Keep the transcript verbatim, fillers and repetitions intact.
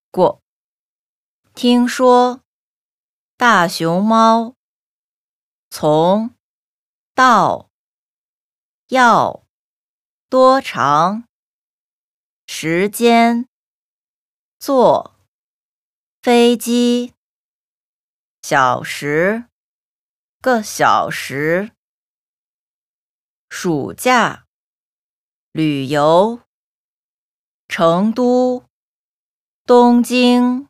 过。听说大熊猫从到要多长时间坐飞机？小时个小时。暑假旅游成都、东京。